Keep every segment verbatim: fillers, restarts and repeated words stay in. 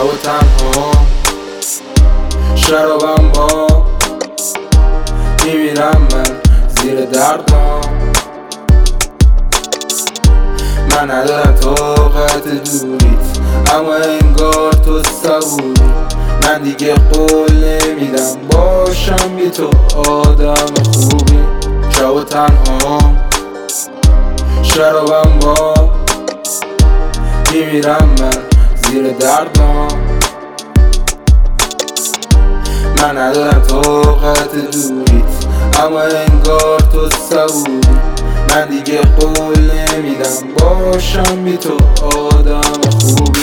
شب و تنها شرابم با میمیرم من زیر دردام. من ندارم طاقت دوریت اما انگار تو صبوری. من دیگه قول نمیدم باشم بی تو آدم خوبی. شب و تنها شرابم با میمیرم من زیر دردام. من ندارم طاقت دوریت اما انگار تو صبوری. من دیگه قول نمیدم باشم بی تو آدم خوبی.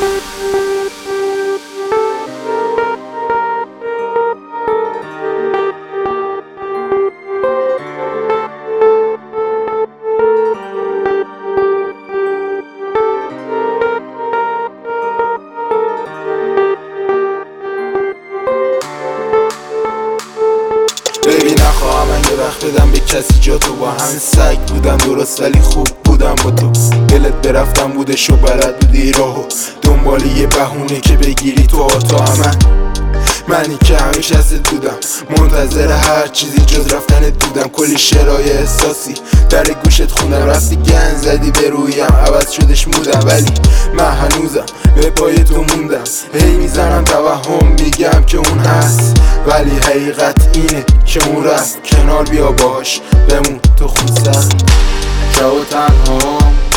ببین نخواهم من یه وقت بدم به کسی جا تو. با همه سگ بودم درست ولی خوب بودم با تو. دلت برفتم بودش و بلد بودی راهو دنبال یه بهونه که بگیری تو آتا من. منی که همیشه ازت بودم منتظر هر چیزی جز رفتنت بودم. کلی شعرهای احساسی در گوشت خوندم رفتی گن زدی به رویم عوض شدش مودم. ولی من هنوزم به پای تو موندم. هی میزنم توهم میگم که اون هست ولی حقیقت اینه که اون رفت کنار. بیا باش بمون تو خون سخت. شب و تنها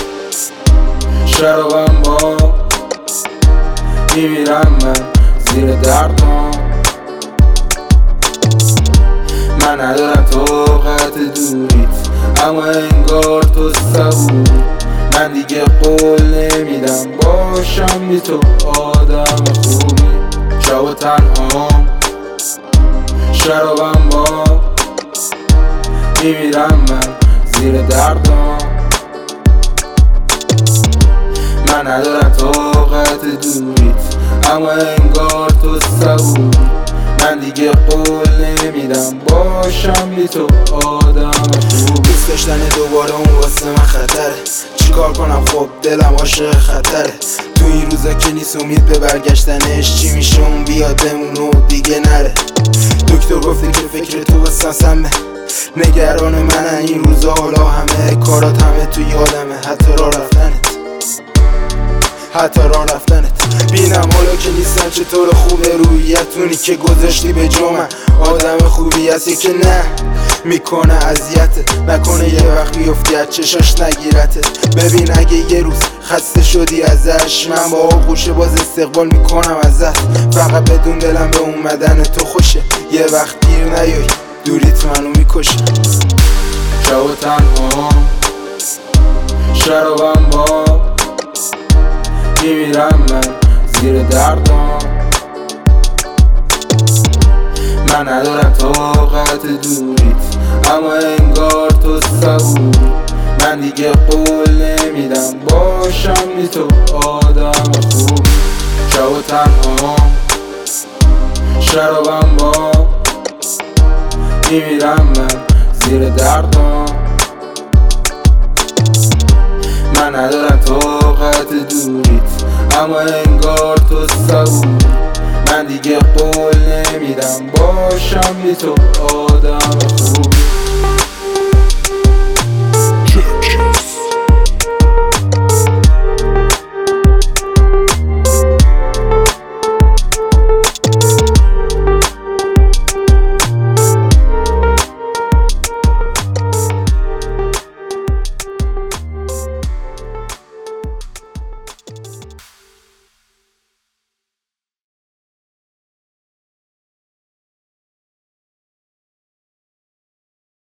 شرابم با میمیرم من زیر دردام. من ندارم طاقت دوریت اما انگار تو صبوری. من دیگه قول نمیدم باشم بی تو آدم خوبی. شب و تنها شرابم با میمیرم من زیر دردام. من ندارم طاقت دوریت اما انگار تو صبوری. من دیگه قول نمیدم باشم بی تو آدم خوبی. دوست داشتن دوباره اون واسه من خطره. چیکار کنم خب دلم عاشق خطره. تو این روزا که نیست امید به برگشتنش. چی میشه اون بیاد بمون و دیگه نره. دکتر گفته که فکر تو واسه سمه. نگران من این روزا حالا همه کارات همه تو یادمه. حتی راه رفتنت حتی راه رفتنت بینم حالا که نیستم چطور خوبه رویتونی که گذاشتی به جا. آدم خوبی هستی که نه میکنه اذیتت نکنه یه وقت بیفتی از چشاش نگیرتت. ببین اگه یه روز خسته شدی ازش من با آغوش باز استقبال میکنم ازت. فقط بدون دلم به اومدن تو خوشه. یه وقت دیر نیای دوریت منو میکشه. شب و تنها شرابم با میمیرم من زیر دردام. من ندارم طاقت دوریت اما انگار تو صبوری. من دیگه قول نمیدم باشم بی تو آدم خوبی. شب و تنها شرابم با میمیرم من زیر دردام. من ندارم طاقت دوریت اما انگار تو صبوری. من دیگه قول نمیدم باشم بی تو آدم خوبی.